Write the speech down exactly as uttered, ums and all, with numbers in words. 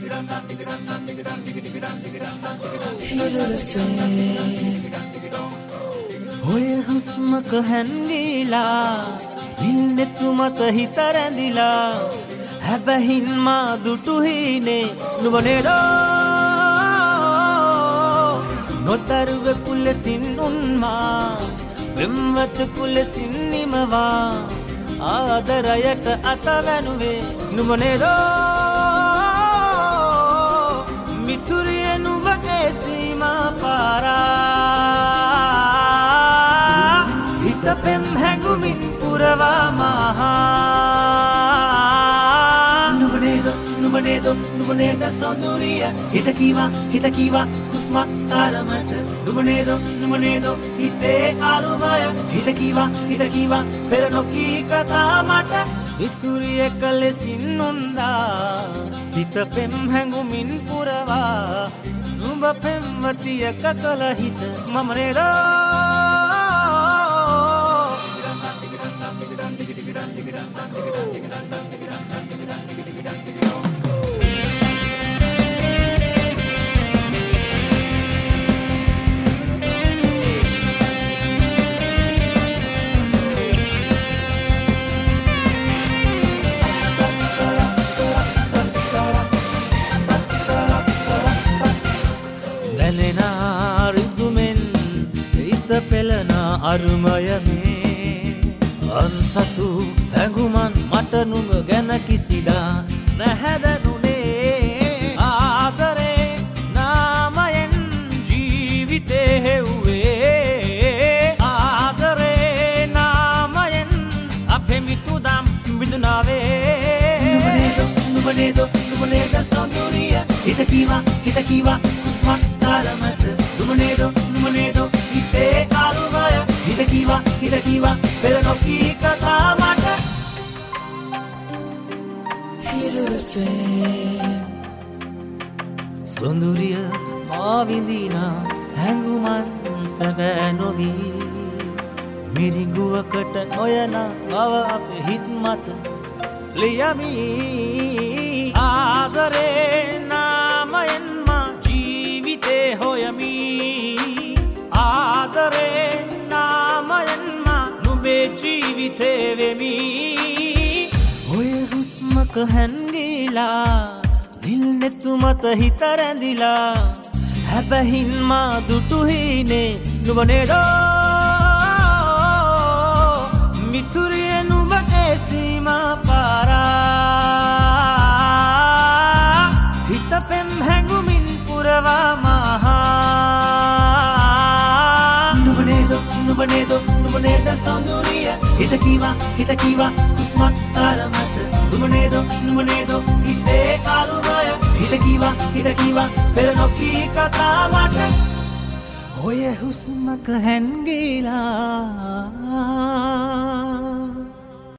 होए हुस्म कहंगीला दिल तुमत हित रැඳිලා හැබැහින් මා දුටු හීනේ නුඹනේදෝ නොතරුව කුලසින් උන්මා වෙම්වත කුලසින් නිමවා ආදරයට අතවැනුවේ නුඹනේදෝ මිතුරිය නුඹ ඒ සීමා පාරා හිත පෙම් හැඟුමින් පුරවා මහා නුඹනේදෝ නුඹනේදෝ නුඹනේද සොඳුරිය හිත කීවා හිත කීවා කුස්මක් තරමට නුඹනේදෝ නුඹනේදෝ හිතේ අරුමය හිත කීවා හිත කීවා පෙර නොකී කතා මට මිතුරිය කලෙසින් උන්දා හිත පෙම් හැඟුමින් පුරවා නුඹ පෙම්වතිය කකල හිත මම නේදෝ අරුමයමේ අන්සතු හැඟුමන් මට නුඹ ගැන කිසිදා නැහැදනුනේ ආදරේ නාමයෙන් ජීවිතේ හෙව්වේ ආදරේ නාමයෙන් අපේ මිතුදම් විඳුනාවේ නුඹනේදෝ නුඹනේදෝ නුඹනේද සොඳුරිය හිත කීවා හිත කීවා කුස්මක් තරමට නුඹනේදෝ නුඹනේදෝ හිතේ අරුමය හිත කීවා හිත කීවා පෙර නොකී කතා මට හිරුරේ සොඳුරිය මා විඳිනා හැඟුමන් සැබෑ නොවි මිරිඟුවකට නොයන බව අපේ හිත් මත ලියමි ආදරේ නාමයෙන් මා ජීවිතේ හොයමි ආදරේ නාමයෙන් මා නුඹේ ජීවිතේ වෙමි ඔය හුස්මක හැංගිලා විල් නෙතු මත හිත රැඳිලා හැබැහින් මා දුටු හීනේ නුඹ නේදෝ මිතුරිය නුඹ ඒ සීමා පාරා හිත පෙම් හැඟුමින් පුරවා මහා නුඹනේදෝ නුඹනේද සොඳුරිය හිත කීවා හිත කීවා කුස්මක් තරමට නුඹනේදෝ නුඹනේදෝ හිතේ අරුමය හිත කීවා හිත කීවා පෙර නොකී කතා මට ඔය හුස්මක හැංගිලා